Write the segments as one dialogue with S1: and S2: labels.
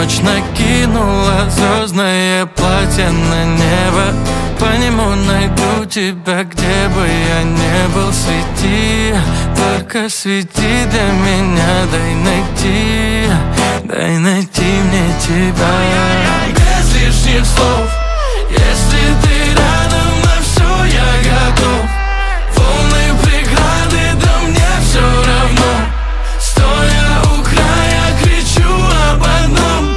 S1: Ночь накинула звездное платье на небо. По нему найду тебя, где бы я не был. Свети, только свети для меня. Дай найти мне тебя. Без лишних слов, если ты рядом, на все я готов. Волны преграды, да мне все равно. Стоя у края, кричу об одном.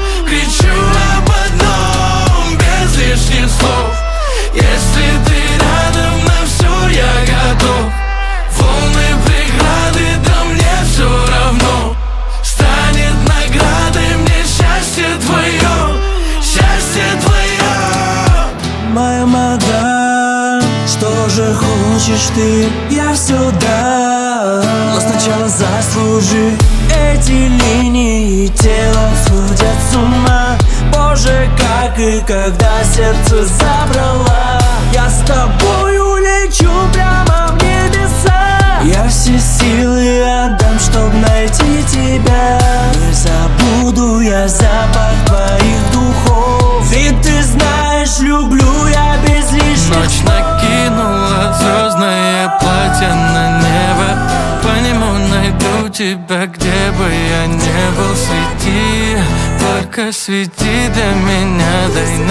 S1: Без лишних слов, если ты рядом, на все я готов. Волны преграды, да мне все равно. Станет наградой мне счастье твое, счастье твое.
S2: Моя мадам, что же хочешь ты? Я все дам, но сначала заслужи. Эти линии тела сводят с ума. Боже, как и когда сердце забрала. Я с тобою лечу прямо в небеса. Я все силы отдам, чтоб найти тебя. Не забуду я запах твоих духов. Ведь ты знаешь, люблю я без лишних.
S1: Ночь накинула звездное платье на небо. По нему найду тебя, где бы я не был. Свети, только свети для меня.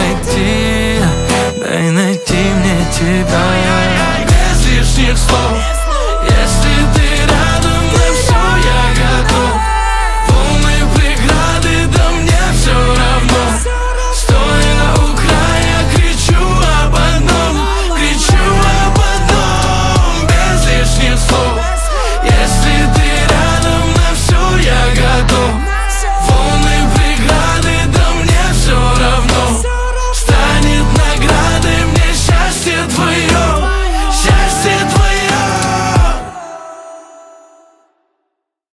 S1: Дай найти мне тебя. Без лишних слов, если ты рядом.